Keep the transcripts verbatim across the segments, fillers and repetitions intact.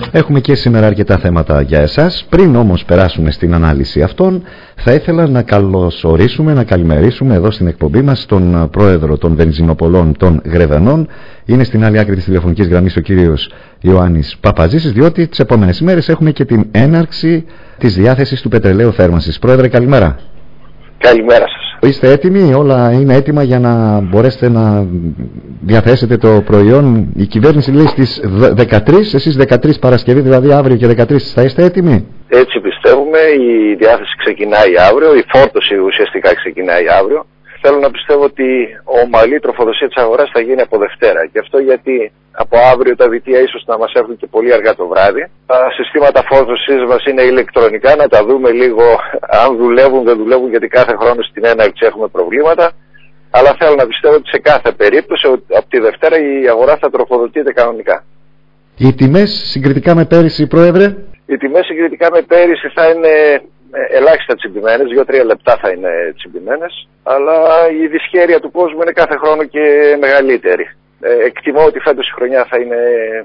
Έχουμε και σήμερα αρκετά θέματα για εσάς. Πριν όμως περάσουμε στην ανάλυση αυτών, θα ήθελα να καλωσορίσουμε, να καλημερίσουμε εδώ στην εκπομπή μας τον πρόεδρο των βενζινοπολών των Γρεβενών. Είναι στην άλλη άκρη της τηλεφωνικής γραμμής ο κύριος Ιωάννης Παπαζήσης, διότι τις επόμενες ημέρες έχουμε και την έναρξη της διάθεσης του πετρελαίου θέρμανσης. Πρόεδρε, καλημέρα. Καλημέρα σας. Είστε έτοιμοι, όλα είναι έτοιμα για να μπορέσετε να διαθέσετε το προϊόν? Η κυβέρνηση λέει στις δεκατρείς, εσείς δεκατρείς Παρασκευή, δηλαδή αύριο και δεκατρείς θα είστε έτοιμοι? Έτσι πιστεύουμε, η διάθεση ξεκινάει αύριο, η φόρτωση ουσιαστικά ξεκινάει αύριο. Θέλω να πιστεύω ότι ομαλή τροφοδοσία της αγοράς θα γίνει από Δευτέρα. Και αυτό γιατί από αύριο τα διτεία ίσως να μας έρθουν και πολύ αργά το βράδυ. Τα συστήματα φόρτωσης μας είναι ηλεκτρονικά, να τα δούμε λίγο αν δουλεύουν, δεν δουλεύουν, γιατί κάθε χρόνο στην έναρξη έχουμε προβλήματα. Αλλά θέλω να πιστεύω ότι σε κάθε περίπτωση από τη Δευτέρα η αγορά θα τροφοδοτείται κανονικά. Οι τιμές συγκριτικά με πέρυσι, Πρόεδρε? Οι τιμές συγκριτικά με πέρυσι θα είναι ελάχιστα τσιμπημένες, δύο τρία λεπτά θα είναι τσιμπημένες, αλλά η δυσχέρεια του κόσμου είναι κάθε χρόνο και μεγαλύτερη. Ε, εκτιμώ ότι φέτος η χρονιά θα είναι,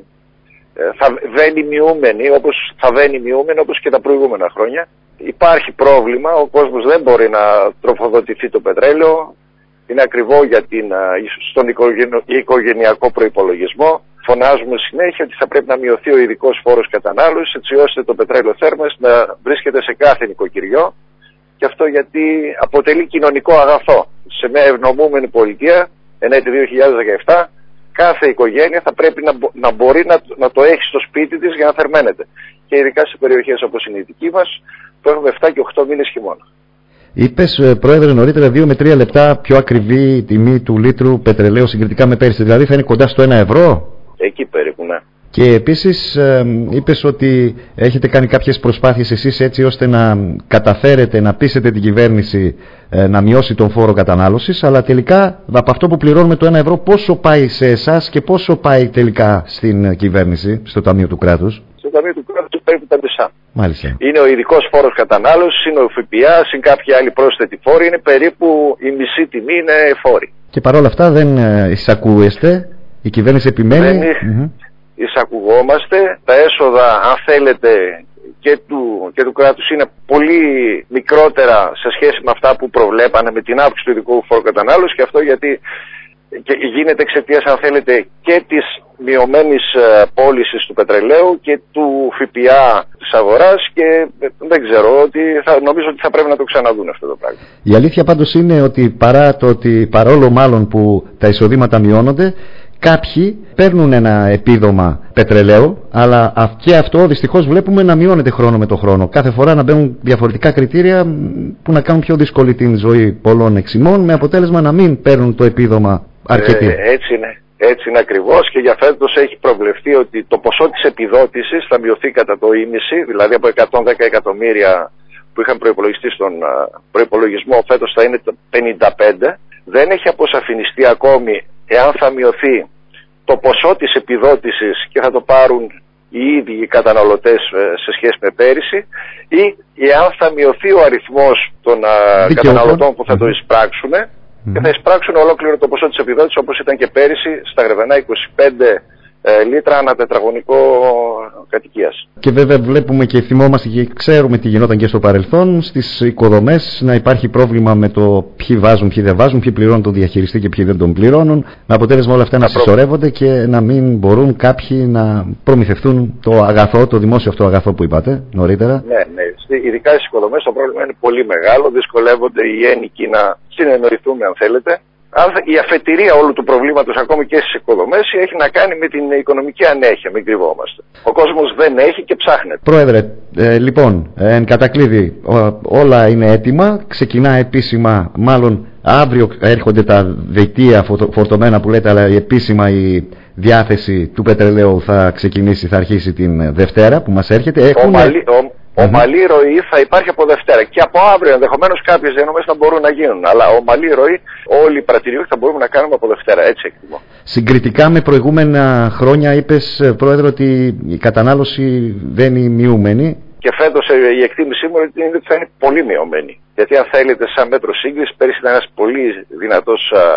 θα βαίνει μειούμενη, όπως θα βαίνει μειούμενη όπως και τα προηγούμενα χρόνια. Υπάρχει πρόβλημα, ο κόσμος δεν μπορεί να τροφοδοτηθεί το πετρέλαιο, είναι ακριβό για την, στον οικογενειακό προϋπολογισμό. Φωνάζουμε συνέχεια ότι θα πρέπει να μειωθεί ο ειδικός φόρος κατανάλωσης, έτσι ώστε το πετρέλαιο θέρμανσης να βρίσκεται σε κάθε νοικοκυριό, και αυτό γιατί αποτελεί κοινωνικό αγαθό. Σε μια ευνομούμενη πολιτεία, εν έτη δύο χιλιάδες δεκαεπτά, κάθε οικογένεια θα πρέπει να, να μπορεί να, να το έχει στο σπίτι της για να θερμαίνεται. Και ειδικά σε περιοχές όπως είναι η δική μας, που έχουμε επτά και οκτώ μήνες χειμώνα. Είπες, Πρόεδρε, νωρίτερα δύο με τρία λεπτά πιο ακριβή η τιμή του λίτρου πετρελαίου συγκριτικά με πέρυσι, δηλαδή θα είναι κοντά στο ένα ευρώ. Εκεί περίπου, ναι. Και επίσης ε, είπες ότι έχετε κάνει κάποιες προσπάθειες εσείς έτσι ώστε να καταφέρετε να πείσετε την κυβέρνηση ε, να μειώσει τον φόρο κατανάλωσης, αλλά τελικά από αυτό που πληρώνουμε το ένα ευρώ πόσο πάει σε εσάς και πόσο πάει τελικά στην κυβέρνηση, στο Ταμείο του Κράτους? Στο Ταμείο του Κράτους περίπου τα μισά. Μάλιστα. Είναι ο ειδικός φόρος κατανάλωσης, είναι ο ΦΠΑ, συν κάποιοι άλλοι πρόσθετοι φόροι, είναι περίπου η μισή τιμή είναι φόροι. Και παρόλα αυτά δεν εισακούεστε, η κυβέρνηση επιμένει. Δεν mm-hmm. εισακουγόμαστε, τα έσοδα αν θέλετε και του, και του κράτους είναι πολύ μικρότερα σε σχέση με αυτά που προβλέπανε με την αύξηση του ειδικού φόρου κατανάλωσης, και αυτό γιατί και γίνεται εξαιτίας αν θέλετε και της μειωμένης πώλησης του πετρελαίου και του ΦΠΑ της αγοράς, και δεν ξέρω, ότι θα, νομίζω ότι θα πρέπει να το ξαναδούν αυτό το πράγμα. Η αλήθεια πάντως είναι ότι παρά το ότι παρόλο μάλλον που τα εισοδήματα μειώνονται, κάποιοι παίρνουν ένα επίδομα πετρελαίου, αλλά και αυτό δυστυχώς βλέπουμε να μειώνεται χρόνο με το χρόνο. Κάθε φορά να μπαίνουν διαφορετικά κριτήρια που να κάνουν πιο δύσκολη την ζωή πολλών εξημών, με αποτέλεσμα να μην παίρνουν το επίδομα αρκετοί. Ε, έτσι είναι. Έτσι είναι ακριβώς, και για φέτος έχει προβλεφθεί ότι το ποσό της επιδότησης θα μειωθεί κατά το ίμιση, δηλαδή από εκατόν δέκα εκατομμύρια που είχαν προϋπολογιστεί στον προϋπολογισμό, φέτος θα είναι πενήντα πέντε. Δεν έχει αποσαφινιστεί ακόμη εάν θα μειωθεί το ποσό της επιδότησης και θα το πάρουν οι ίδιοι οι καταναλωτές σε σχέση με πέρυσι, ή εάν θα μειωθεί ο αριθμός των Δικαιώπων. καταναλωτών που θα το εισπράξουν mm-hmm. και θα εισπράξουν ολόκληρο το ποσό της επιδότησης, όπως ήταν και πέρυσι στα Γρεβενά, είκοσι πέντε λίτρα ανά τετραγωνικό κατοικίας. Και βέβαια βλέπουμε και θυμόμαστε και ξέρουμε τι γινόταν και στο παρελθόν στις οικοδομές, να υπάρχει πρόβλημα με το ποιοι βάζουν, ποιοι δεν βάζουν, ποιοι πληρώνουν τον διαχειριστή και ποιοι δεν τον πληρώνουν, με αποτέλεσμα όλα αυτά να συσσωρεύονται και να μην μπορούν κάποιοι να προμηθευτούν το αγαθό, το δημόσιο αυτό αγαθό που είπατε νωρίτερα. Ναι, ναι. Ειδικά στις οικοδομές το πρόβλημα είναι πολύ μεγάλο, δυσκολεύονται οι ένοικοι να συνεννοηθούμε αν θέλετε. Η αφετηρία όλου του προβλήματος ακόμη και στις οικοδομές έχει να κάνει με την οικονομική ανέχεια, μην κρυβόμαστε. Ο κόσμος δεν έχει και ψάχνεται. Πρόεδρε, ε, λοιπόν, ε, εν κατακλείδη, όλα είναι έτοιμα, ξεκινά επίσημα, μάλλον αύριο έρχονται τα δελτία φορτωμένα που λέτε, αλλά επίσημα η διάθεση του πετρελαίου θα ξεκινήσει, θα αρχίσει την Δευτέρα που μας έρχεται. Έχουν... Ομαλή, ο... Mm-hmm. Ομαλή ροή θα υπάρχει από Δευτέρα, και από αύριο ενδεχομένως κάποιες διανομές θα μπορούν να γίνουν, αλλά ομαλή ροή όλοι οι πρατηριούχοι θα μπορούμε να κάνουμε από Δευτέρα, έτσι εκτιμώ. Συγκριτικά με προηγούμενα χρόνια είπες, Πρόεδρε, ότι η κατανάλωση δεν είναι μειούμενη. Και φέτος η εκτίμησή μου είναι ότι θα είναι πολύ μειωμένη. Γιατί αν θέλετε σαν μέτρο σύγκριση, πέρυσι ήταν ένας πολύ δυνατός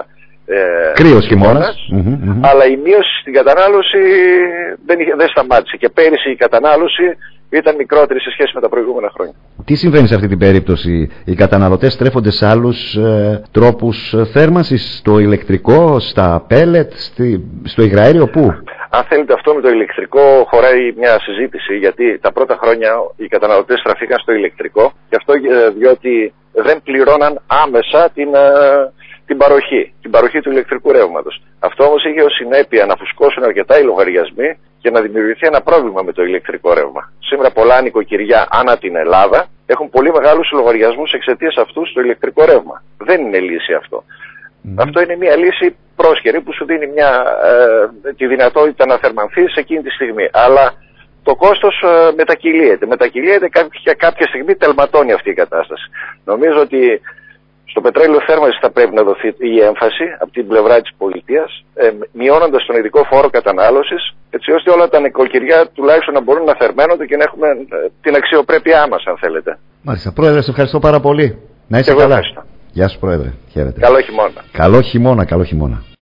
ε, κρύος χειμώνας, mm-hmm, mm-hmm. αλλά η μείωση στην κατανάλωση δεν, είχε, δεν σταμάτησε και πέρυσι η κατανάλωση ήταν μικρότερη σε σχέση με τα προηγούμενα χρόνια. Τι συμβαίνει σε αυτή την περίπτωση? Οι καταναλωτές στρέφονται σε άλλους ε, τρόπους θέρμανσης, στο ηλεκτρικό, στα πέλετ, στη, στο υγραέριο, πού? Αν θέλετε, αυτό με το ηλεκτρικό χωράει μια συζήτηση, γιατί τα πρώτα χρόνια οι καταναλωτές στραφήκαν στο ηλεκτρικό, και αυτό διότι δεν πληρώναν άμεσα την, την παροχή, την παροχή του ηλεκτρικού ρεύματος. Αυτό όμως είχε ως συνέπεια να φουσκώσουν αρκετά οι λογαριασμοί και να δημιουργηθεί ένα πρόβλημα με το ηλεκτρικό ρεύμα. Σήμερα πολλά νοικοκυριά ανά την Ελλάδα έχουν πολύ μεγάλους λογαριασμούς εξαιτίας αυτού στο ηλεκτρικό ρεύμα. Δεν είναι λύση αυτό. Mm. Αυτό είναι μια λύση πρόσχερη που σου δίνει μια, ε, τη δυνατότητα να θερμανθείς εκείνη τη στιγμή. Αλλά το κόστος ε, μετακυλίεται. Μετακυλίεται κάποια, κάποια στιγμή τελματώνει αυτή η κατάσταση. Νομίζω ότι στο πετρέλαιο θέρμανσης θα πρέπει να δοθεί η έμφαση από την πλευρά της πολιτείας, ε, μειώνοντας τον ειδικό φόρο κατανάλωσης, έτσι ώστε όλα τα νοικοκυριά τουλάχιστον να μπορούν να θερμαίνονται και να έχουμε ε, την αξιοπρέπειά μας, αν θέλετε. Μάλιστα. Πρόεδρε, σε ευχαριστώ πάρα πολύ. Να είσαι καλά. Γεια σου, Πρόεδρε. Χαίρετε. Καλό χειμώνα. Καλό χειμώνα, καλό χειμώνα.